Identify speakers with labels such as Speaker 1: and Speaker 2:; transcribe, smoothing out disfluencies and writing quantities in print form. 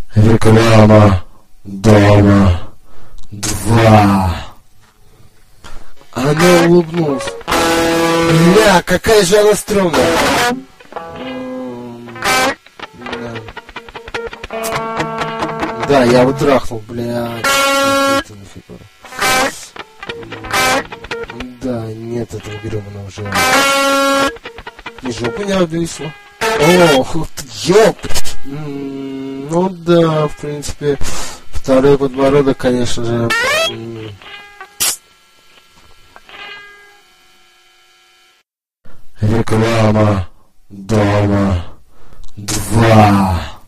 Speaker 1: Реклама дома 2. Она улыбнулась. Бля, какая же она стрёмная. Да, я вот трахнул, блядь. Да, нет этого гребаного желания. И жопу не обвисла. Ох, ёп. Ну да, в принципе, второй подбородок, конечно же. Реклама дома 2.